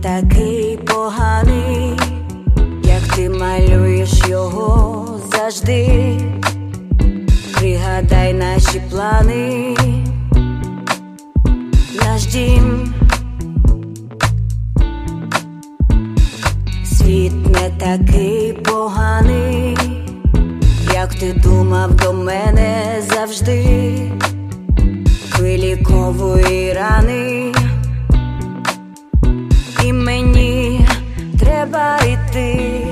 такий поганий, як ти малюєш його завжди. Пригадай наші плани, наш дім. Світ не такий поганий, як ти думав до мене завжди. Виліковуй рани, і мені треба йти.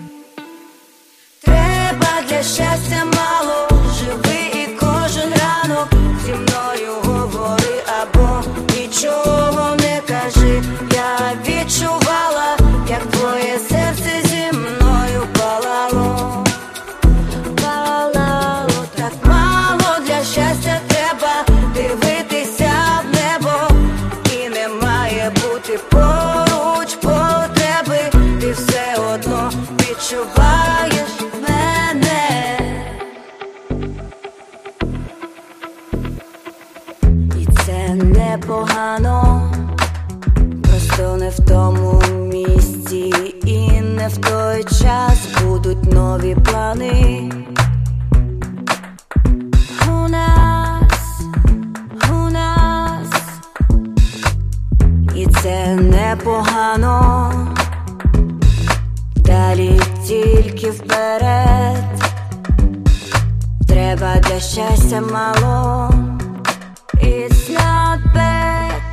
Треба для щастя мало, живи і кожен ранок зі мною говори або нічого не кажи. Я відчувала, як твоє серце зі мною палало. Палало так мало, для щастя треба дивитися в небо. І не має бути поруч потреби, ти все одно відчуваєш мене. І це непогано, просто не в тому місці і не в той час. Будуть нові плани у нас, і це непогано. Далі тільки вперед, треба для щастя мало. It's not bad.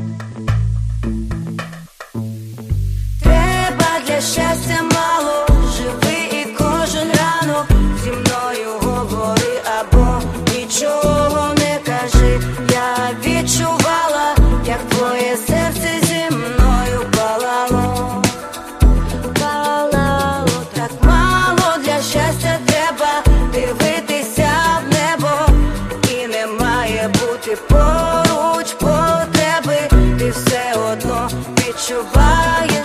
Треба для щастя мало, живи і кожен ранок зі мною говори або нічого не кажи. Я відчувала, як твоє серце зі мною палало. Палало так мало, для щастя треба дивитися в небо. І не має бути поруч потреби, ти все одно відчуваєш